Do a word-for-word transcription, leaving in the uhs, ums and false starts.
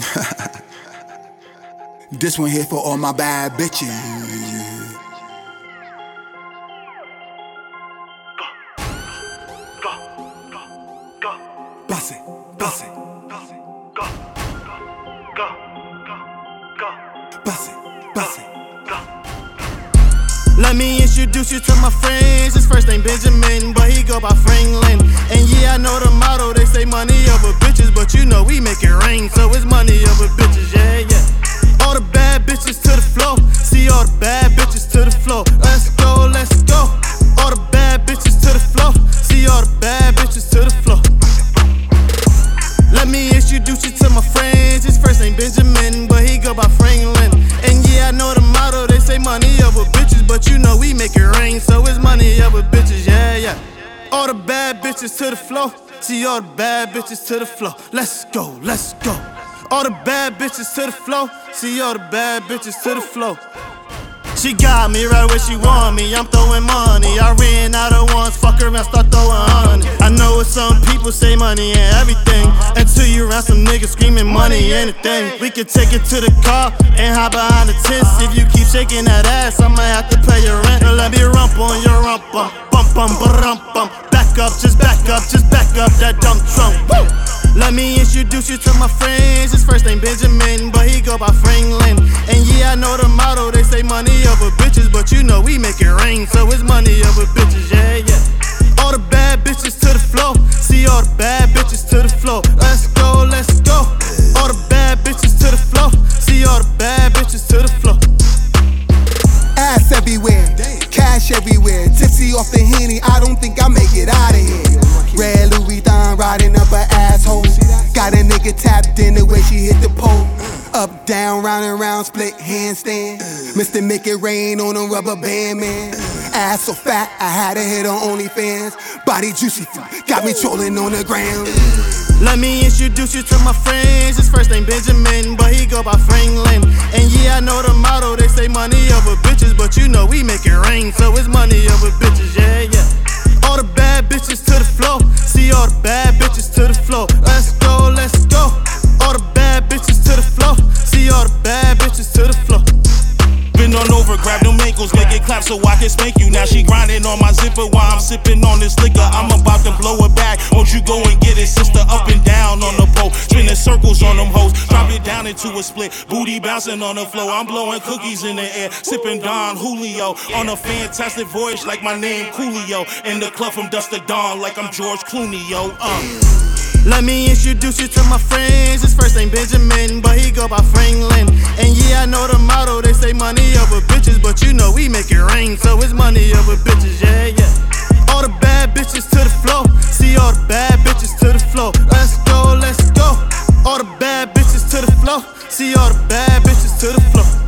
This one here for all my bad bitches. Bust it, bust it, bust it, bust it, bust it. Let me introduce you to my friends. His first name Benjamin, but he go by Franklin. And yeah, I know the motto, they say money over bitches, but you know we make it rain, so it's money over bitches, yeah, yeah. All the bad bitches to the floor, see all the bad bitches to the floor. Let's go, let's go. All the bad bitches to the floor, see all the bad bitches to the floor. Let me introduce you to my friends. His first name Benjamin, but he go by Franklin. And yeah, I know the motto, they say money over bitches, but you know we make it rain, so it's money over bitches, yeah, yeah. All the bad bitches to the floor, see all the bad bitches to the floor. Let's go, let's go. All the bad bitches to the floor, see all the bad bitches to the floor. She got me right where she want me, I'm throwing money. I ran out of ones, fuck her and start throwing honey. I know what some people say, money and everything, until you around some niggas screaming money, anything. We can take it to the car and hide behind the tents. If you keep shaking that ass, I'ma have to pay your rent. Let me rump on your rump bump, bump bump ba-rump bump. Back up, just back up, just back up that dump trunk. Woo! Let me introduce you to my friends. His first name Benjamin, but he go by Franklin. And yeah, I know the motto, they say money over bitches, but you know we make it rain, so it's money over bitches, yeah, yeah. All the bad bitches to the floor, see all the bad bitches to the floor. Let's go, let's go. All the bad bitches to the floor, see all the bad bitches to the floor. Ass everywhere, cash everywhere. Tipsy off the Henny, I don't think I make it out of here. Red Louis Vuitton riding up her asshole. Got a nigga tapped in the way she hit the pole. Up, down, round and round, split handstand. Mister Make It Rain on a rubber band, man. Ass so fat, I had to hit on OnlyFans. Body juicy, got me trolling on the ground. Let me introduce you to my friends. His first name Benjamin, but he go by Franklin. And yeah, I know the motto, they say money over bitches, but you know we make it rain, so it's money over bitches, yeah, yeah. All the bad bitches to the floor, see all the bad bitches to the floor. Let's go, let's go. All the bad bitches to the floor, see all the bad bitches to the floor. Bend on over, grab them ankles, make it clap so I can spank you. Now she grinding on my zipper while I'm sipping on this liquor. I'm about to blow it back, won't you go and get it, sister? Up and down on the pole, spinning circles on them hoes. Drop it down into a split, booty bouncing on the floor. I'm blowing cookies in the air, sipping Don Julio. On a fantastic voyage like my name Coolio. In the club from dusk to dawn like I'm George Clooney, yo. Uh. Let me introduce you to my friends. His first name Benjamin, but he go by Franklin. And yeah, I know the motto, they say money over bitches, but you know we make it rain, so it's money over bitches, yeah, yeah. All the bad bitches to the floor, see all the bad bitches to the floor. Let's go, let's go. All the bad bitches to the floor, see all the bad bitches to the floor.